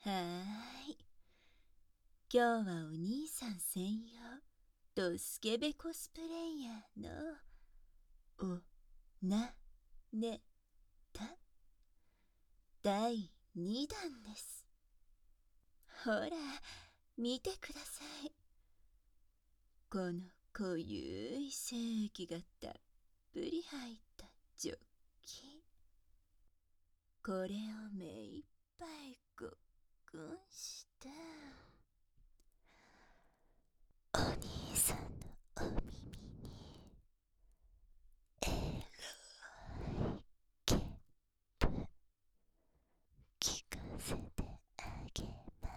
はーい。今日はお兄さん専用ドスケベコスプレイヤーのおなねた第2弾です。ほら、見てください。この濃ゆい精液がたっぷり入ったジョッキ。これを目いっぱいごっくんしてお兄さんのお耳にエロいゲップ聞かせてあげます。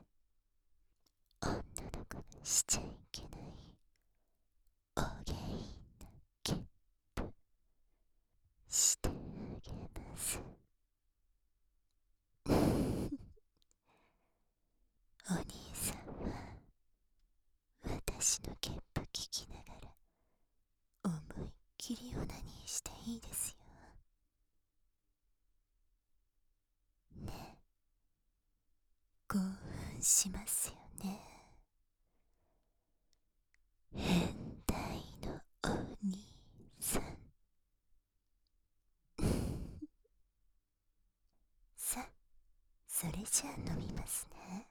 女の子がしちゃいけないお下品なゲップしてあげます。お兄さんは私のゲップ聞きながら思いっきりオナニーしていいですよ。ね、興奮しますよね。変態のお兄さん。さ、それじゃあ飲みますね。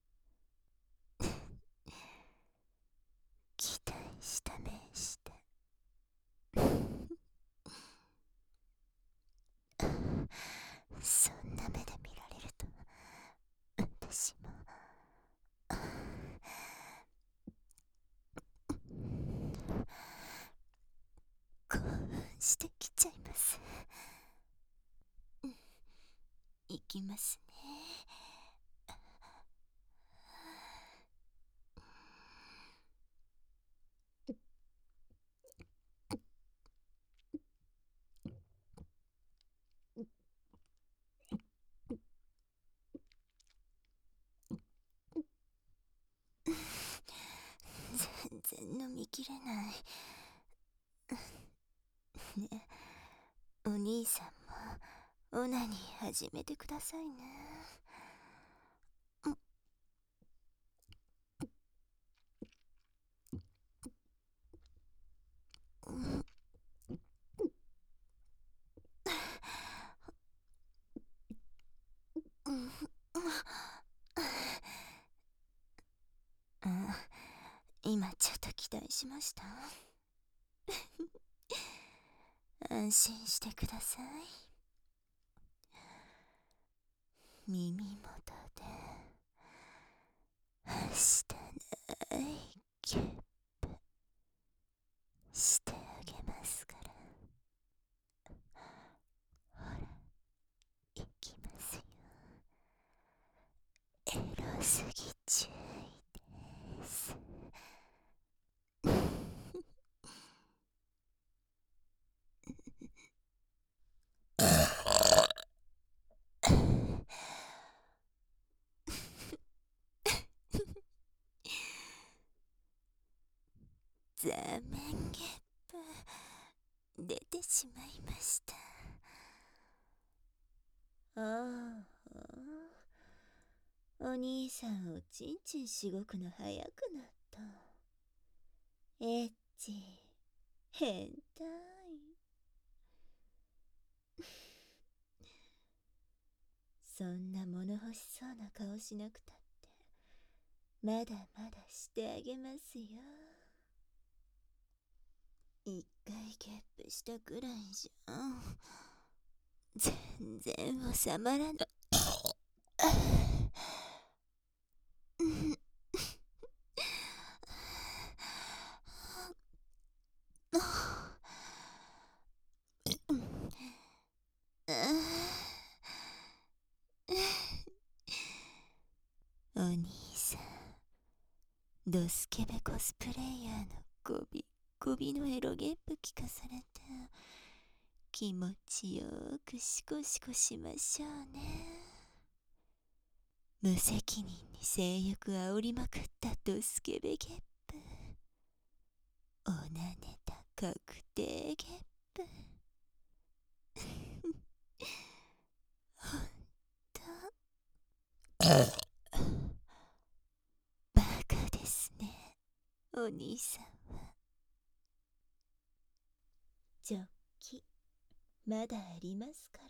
期待した目して。そんな目で見られると私も興奮してきちゃいます。いきますね。全然飲みきれないね。お兄さんもオナニー始めてくださいね。今ちょっと期待しました。安心してください。耳元ではしたないゲップしてあげますから。ほら、いきますよ。エロすぎ注意です。残念ゲップ出てしまいました。ああ、お兄さんおちんちんしごくの早くなった。エッチ、変態。そんな物欲しそうな顔しなくたってまだまだしてあげますよ。一回ゲップしたくらいじゃ全然収まらない。お兄さん、ドスケベコスプレイヤーのゴビゴビのエロゲップ聞かされて気持ちよくシコシコしましょうね。無責任に性欲煽りまくったドスケベゲップ、おなねた確定ゲップ。ほんとバカですね、お兄さんは。ジョッキ、まだありますから。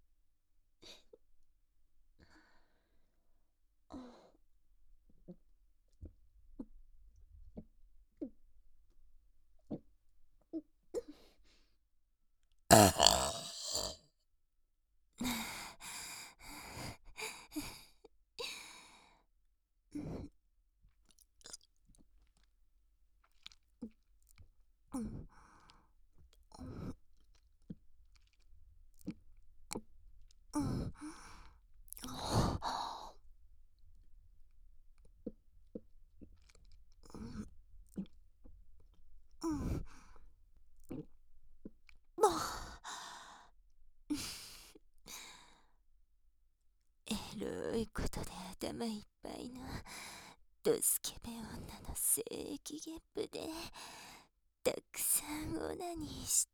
エロいことで頭いっぱいのドスケベ女の聖域ゲップでたくさんオナニーして、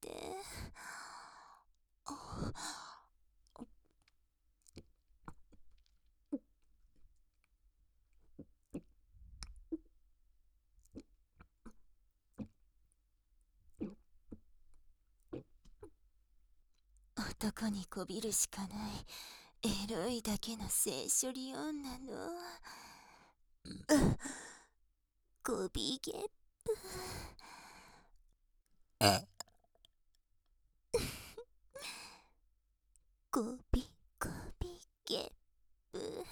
男にこびるしかないエロいだけの性処理女のこびゲップ。こびこびゲップ。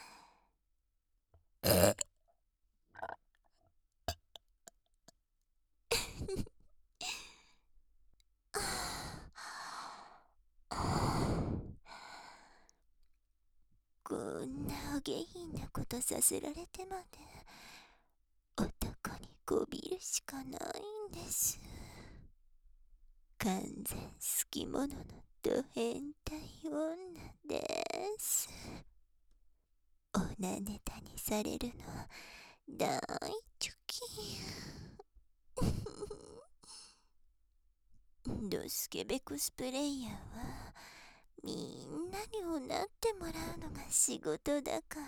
こんなお下品なことさせられてまで男にこびるしかないんです。完全好き者のド変態女です。オナネタにされるの大好き。ドスケベコスプレイヤーはみんなにおなってもらうのが仕事だから、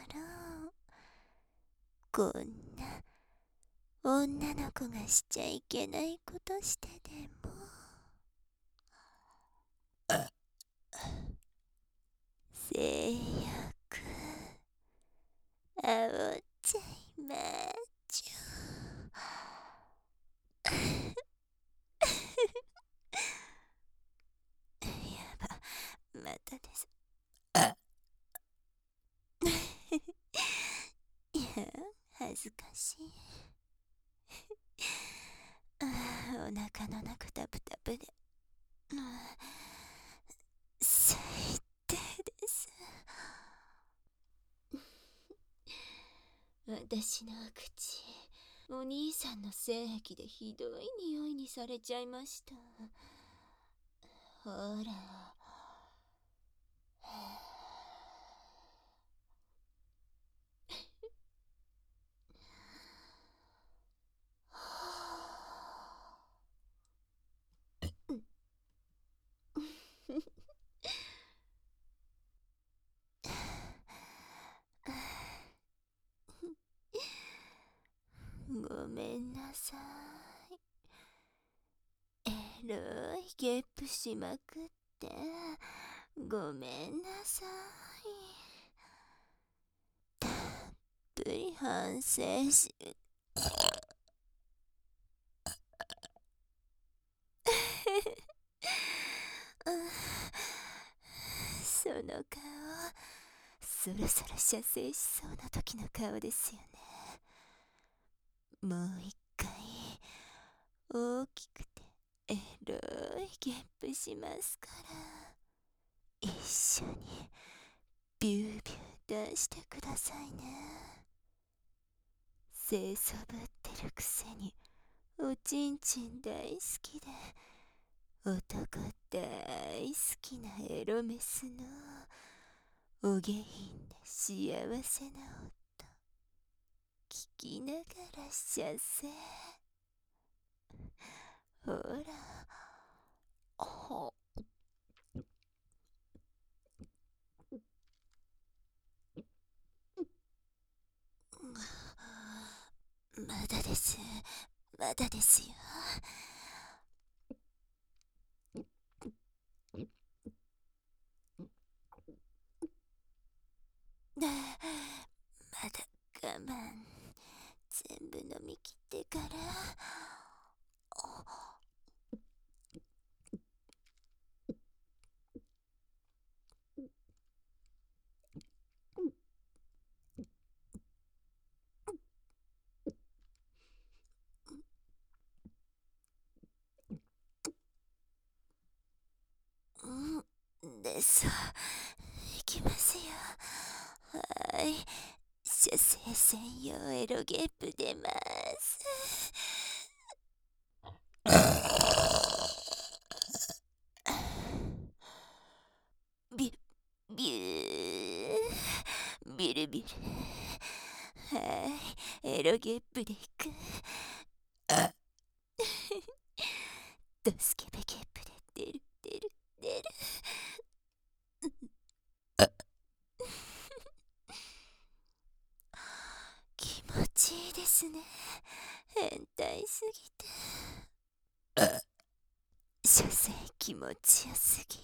こんな女の子がしちゃいけないことしてでも制約あおっちゃいまちゅ。やば、またです。いや、恥ずかしい。お腹の中タプタプで、最低です。私の口、お兄さんの精液でひどい匂いにされちゃいました。ほら。ごめんなさい。エロいゲップしまくってごめんなさい。たっぷり反省しその顔、そろそろ射精しそうな時の顔ですよね。もう一回大きくてエロいゲップしますから、一緒にビュービュー出してくださいね。精そぶってるくせにおちんちん大好きで男大好きなエロメスのお下品で幸せな音聞きながら射精。ほら、ほまだですよ。まだ我慢全部飲み切ってから。です。いきますよ。はい。射精専用エロゲープ出ます。ビビュービルビル。はい。エロゲープでいく。ドスケベゲープで出る出る出る。気持ちいいですね。変態すぎて。所詮気持ちよすぎ。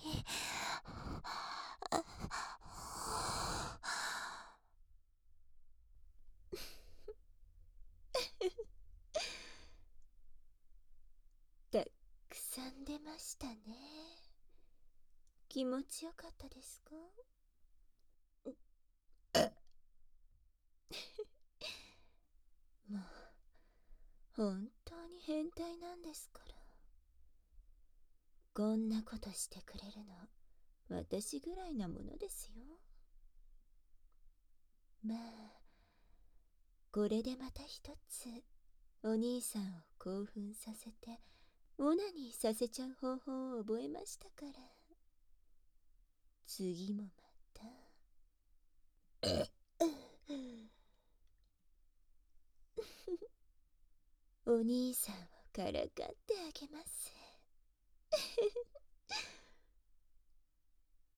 たくさん出ましたね。気持ちよかったですか？もう本当に変態なんですから。こんなことしてくれるの私ぐらいなものですよ。まあこれでまた一つお兄さんを興奮させてオナニーさせちゃう方法を覚えましたから、次もまたお兄さんをからかってあげます。